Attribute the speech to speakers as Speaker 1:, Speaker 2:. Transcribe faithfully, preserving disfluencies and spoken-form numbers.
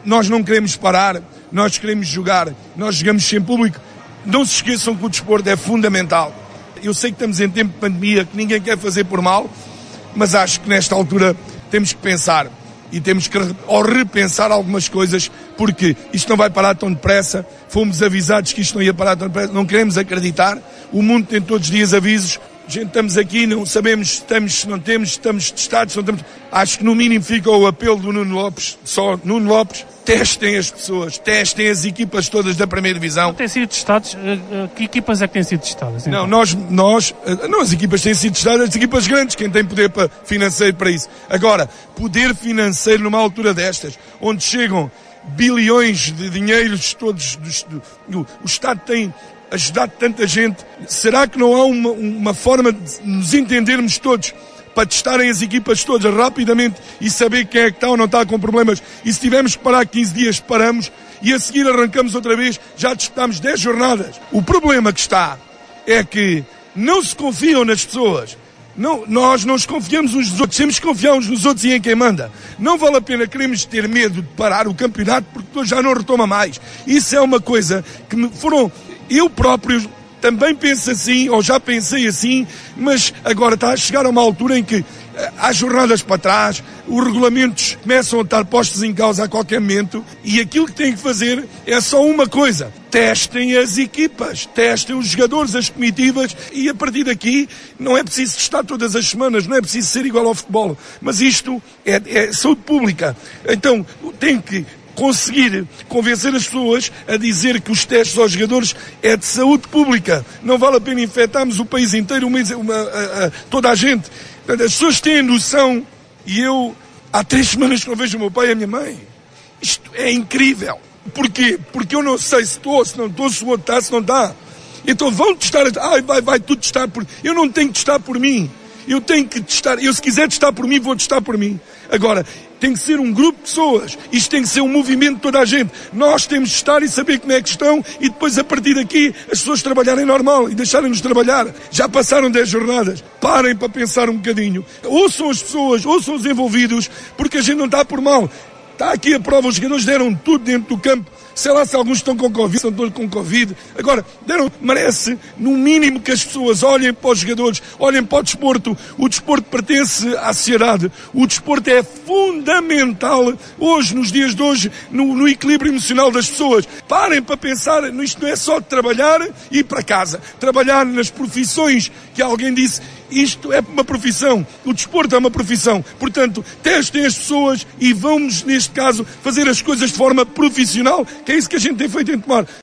Speaker 1: nós não queremos parar, nós queremos jogar, nós jogamos sem público. Não se esqueçam que o desporto é fundamental. Eu sei que estamos em tempo de pandemia, que ninguém quer fazer por mal, mas acho que nesta altura temos que pensar e temos que ou repensar algumas coisas, porque isto não vai parar tão depressa. Fomos avisados que isto não ia parar tão depressa, não queremos acreditar. O mundo tem todos os dias avisos. Gente, estamos aqui, não sabemos se estamos, se não temos, se estamos testados, se não estamos... Acho que no mínimo fica o apelo do Nuno Lopes, só Nuno Lopes, testem as pessoas, testem as equipas todas da primeira divisão.
Speaker 2: Têm sido testados? Que equipas é que têm sido testadas? Então?
Speaker 1: Não, nós, nós, não, as equipas têm sido testadas, as equipas grandes, quem tem poder para, financeiro para isso. Agora, poder financeiro numa altura destas, onde chegam bilhões de dinheiros todos, do, do, o Estado tem ajudado tanta gente, será que não há uma, uma forma de nos entendermos todos para testarem as equipas todas rapidamente e saber quem é que está ou não está com problemas? E se tivermos que parar quinze dias, paramos e a seguir arrancamos outra vez, já disputámos dez jornadas. O problema que está é que não se confiam nas pessoas. Não, nós não nos confiamos uns nos outros, temos que confiar uns nos outros e em quem manda. Não vale a pena queremos ter medo de parar o campeonato porque depois já não retoma mais. Isso é uma coisa que me foram... Eu próprio também penso assim, ou já pensei assim, mas agora está a chegar a uma altura em que há jornadas para trás, os regulamentos começam a estar postos em causa a qualquer momento e aquilo que têm que fazer é só uma coisa: testem as equipas, testem os jogadores, as comitivas, e a partir daqui não é preciso testar todas as semanas, não é preciso ser igual ao futebol, mas isto é, é saúde pública. Então tem que conseguir convencer as pessoas a dizer que os testes aos jogadores é de saúde pública. Não vale a pena infectarmos o país inteiro, uma, uma, a, a, toda a gente. As pessoas têm noção, e eu há três semanas que não vejo o meu pai e a minha mãe. Isto é incrível. Porquê? Porque eu não sei se estou, se não estou, se o outro está, se não está. Então vão testar, ai, vai, vai tudo testar por... Eu não tenho que testar por mim. Eu tenho que testar, eu se quiser testar por mim, vou testar por mim. Agora, tem que ser um grupo de pessoas, isto tem que ser um movimento de toda a gente. Nós temos de estar e saber como é que estão e depois a partir daqui as pessoas trabalharem normal e deixarem-nos trabalhar. Já passaram dez jornadas, parem para pensar um bocadinho. Ouçam as pessoas, ouçam os envolvidos, porque a gente não está por mal. Está aqui a prova, os jogadores deram tudo dentro do campo. Sei lá se alguns estão com Covid, estão todos com Covid. Agora, deram, merece, no mínimo, que as pessoas olhem para os jogadores, olhem para o desporto. O desporto pertence à sociedade. O desporto é fundamental hoje, nos dias de hoje, no, no equilíbrio emocional das pessoas. Parem para pensar, isto não é só trabalhar e ir para casa. Trabalhar nas profissões que alguém disse. Isto é uma profissão, o desporto é uma profissão. Portanto, testem as pessoas e vamos, neste caso, fazer as coisas de forma profissional, que é isso que a gente tem feito em Tomar.